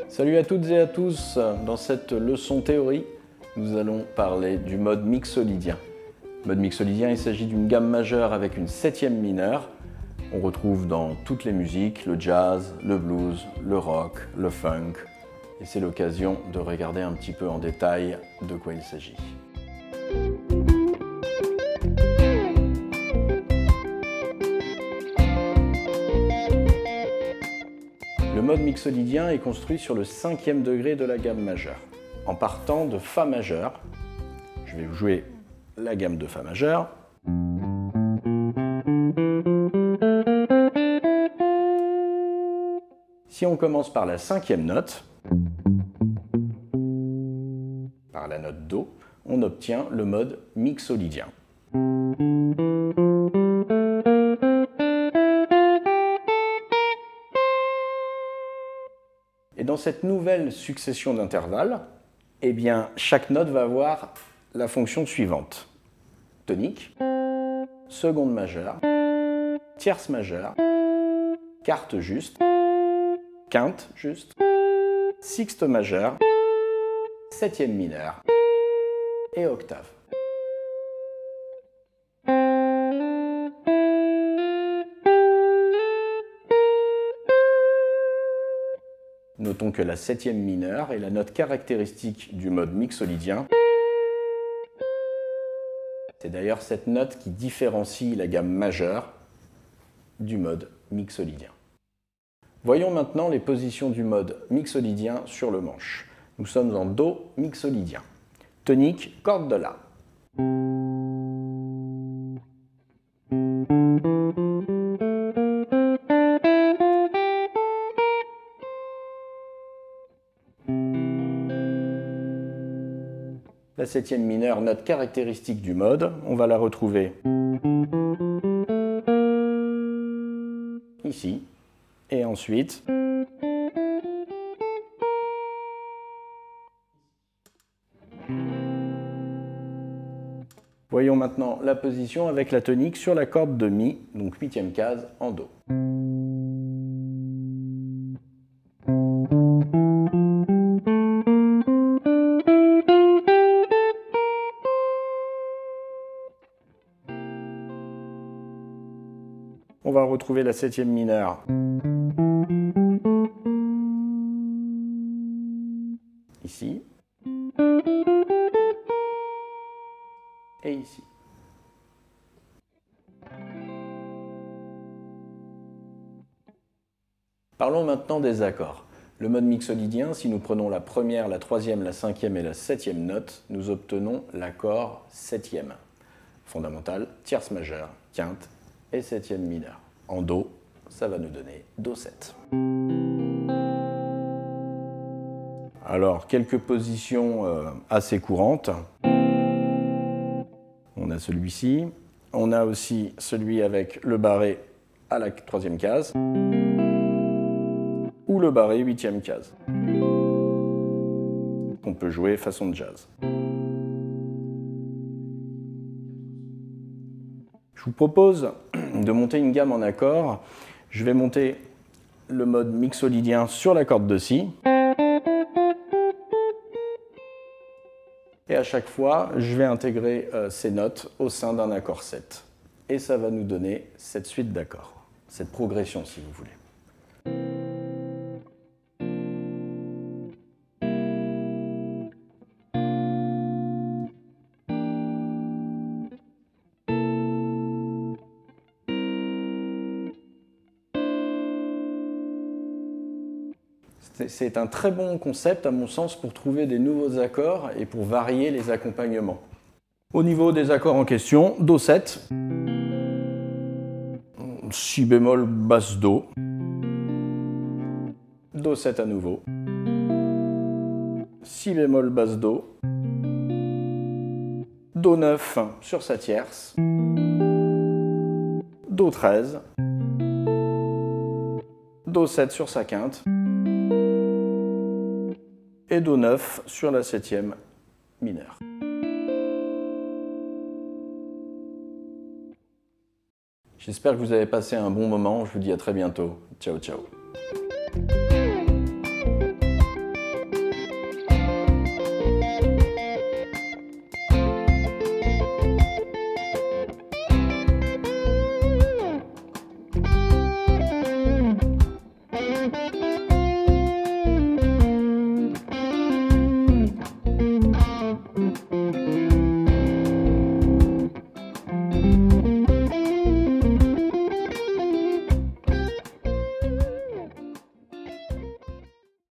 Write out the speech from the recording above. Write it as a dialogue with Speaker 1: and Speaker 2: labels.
Speaker 1: Salut à toutes et à tous, dans cette leçon théorie, nous allons parler du mode mixolydien. Le mode mixolydien, il s'agit d'une gamme majeure avec une septième mineure. On retrouve dans toutes les musiques, le jazz, le blues, le rock, le funk. Et c'est l'occasion de regarder un petit peu en détail de quoi il s'agit. Le mode mixolydien est construit sur le cinquième degré de la gamme majeure. En partant de Fa majeur, je vais jouer la gamme de Fa majeur. Si on commence par la cinquième note, par la note Do, on obtient le mode mixolydien. Et dans cette nouvelle succession d'intervalles, eh bien, chaque note va avoir la fonction suivante. Tonique, seconde majeure, tierce majeure, quarte juste, quinte juste, sixte majeure, septième mineure et octave. Notons que la septième mineure est la note caractéristique du mode mixolydien. C'est d'ailleurs cette note qui différencie la gamme majeure du mode mixolydien. Voyons maintenant les positions du mode mixolydien sur le manche. Nous sommes en Do mixolydien. Tonique, corde de La. La septième mineure, note caractéristique du mode, on va la retrouver ici, et ensuite voyons maintenant la position avec la tonique sur la corde de Mi, donc huitième case en Do. On va retrouver la septième mineure ici et ici. Parlons maintenant des accords. Le mode mixolydien, si nous prenons la première, la troisième, la cinquième et la septième note, nous obtenons l'accord septième. Fondamental, tierce majeure, quinte et septième mineure. En Do, ça va nous donner Do7. Alors, quelques positions assez courantes. On a celui-ci. On a aussi celui avec le barré à la troisième case. Ou le barré huitième case. On peut jouer façon jazz. Je vous propose de monter une gamme en accords. Je vais monter le mode mixolydien sur la corde de Si. Et à chaque fois, je vais intégrer ces notes au sein d'un accord 7. Et ça va nous donner cette suite d'accords, cette progression si vous voulez. C'est un très bon concept, à mon sens, pour trouver des nouveaux accords et pour varier les accompagnements. Au niveau des accords en question, Do7, Si bémol, basse Do, Do7 à nouveau, Si bémol, basse Do, Do9 sur sa tierce, Do13, Do7 sur sa quinte, et Do9 sur la septième mineure. J'espère que vous avez passé un bon moment. Je vous dis à très bientôt. Ciao, ciao.